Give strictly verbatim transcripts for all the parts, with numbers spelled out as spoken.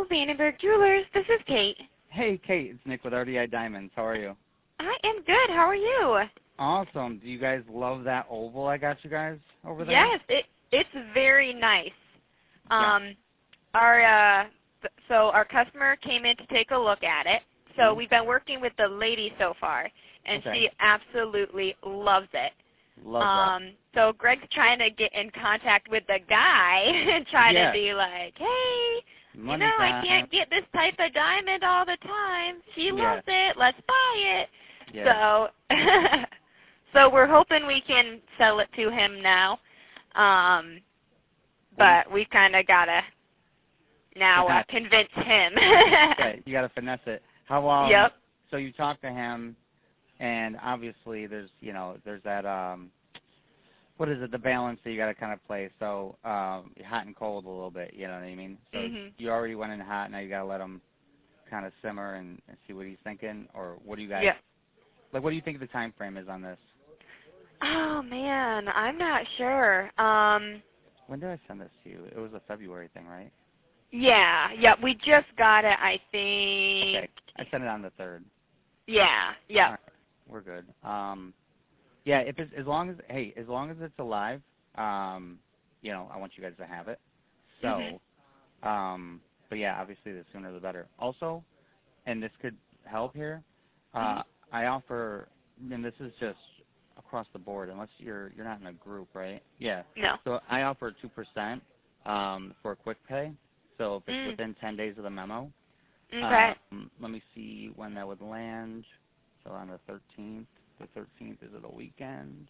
Vandenberg Jewelers. This is Kate. Hey, Kate. It's Nick with R D I Diamonds. How are you? I am good. How are you? Awesome. Do you guys love that oval I got you guys over there? Yes, it it's very nice. Um, yeah. Our uh, so our customer came in to take a look at it. So Mm-hmm. we've been working with the lady so far, and okay. she absolutely loves it. Love um, that. So Greg's trying to get in contact with the guy and try yeah. to be like, hey, Money you know, time. I can't get this type of diamond all the time. She yeah. loves it. Let's buy it. Yeah. So, so we're hoping we can sell it to him now. Um, but we kind of gotta now uh, convince him. yeah, you gotta finesse it. How um? Yep. So you talk to him, and obviously there's you know there's that um. What is it? The balance that you got to kind of play. So um, hot and cold a little bit. You know what I mean? So mm-hmm. you already went in hot. Now you got to let him kind of simmer and, and see what he's thinking. Or what do you guys? Yep. Like, what do you think the time frame is on this? Oh man, I'm not sure. Um, when did I send this to you? It was a February thing, right? Yeah. Yep. We just got it. I think. Okay. I sent it on the third. Yeah. Yep. All right. We're good. Um, yeah. If it's as long as hey, as long as it's alive, um, you know, I want you guys to have it. So, mm-hmm. um, but yeah, obviously the sooner the better. Also, and this could help here. Uh, mm-hmm. I offer, and this is just across the board, unless you're you're not in a group, right? Yeah. No. So I offer two percent um, for a quick pay. So if it's Mm. within ten days of the memo. Okay. Um, let me see when that would land. So on the thirteenth. The thirteenth, is it a weekend?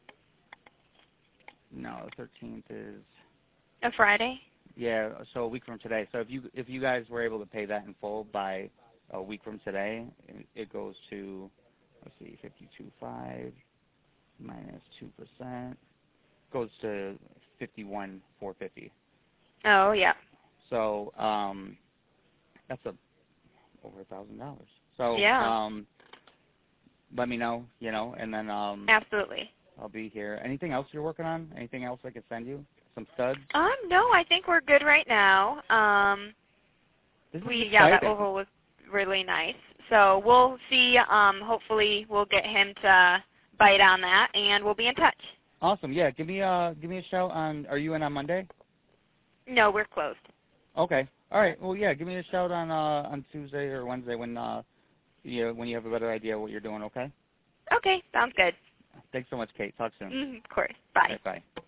No, the thirteenth is. A Friday. Yeah, so a week from today. So if you if you guys were able to pay that in full by a week from today, it, it goes to, let's see, fifty-two point five minus two percent goes to fifty-one thousand four hundred fifty. Oh yeah. So um, that's a over a thousand dollars. So yeah. um, let me know, you know, and then um, absolutely. I'll be here. Anything else you're working on? Anything else I could send you? Some studs? Um, no, I think we're good right now. Um, this is we exciting. yeah, that oval was really nice. So we'll see. Um, hopefully we'll get him to bite on that, and we'll be in touch. Awesome. Yeah, give me a give me a shout on. Are you in on Monday? No, we're closed. Okay. All right. Well, yeah, give me a shout on uh, on Tuesday or Wednesday when uh, you when you have a better idea what you're doing. Okay. Okay, sounds good. Thanks so much, Kate. Talk soon. Mm, of course. Bye. Right, bye.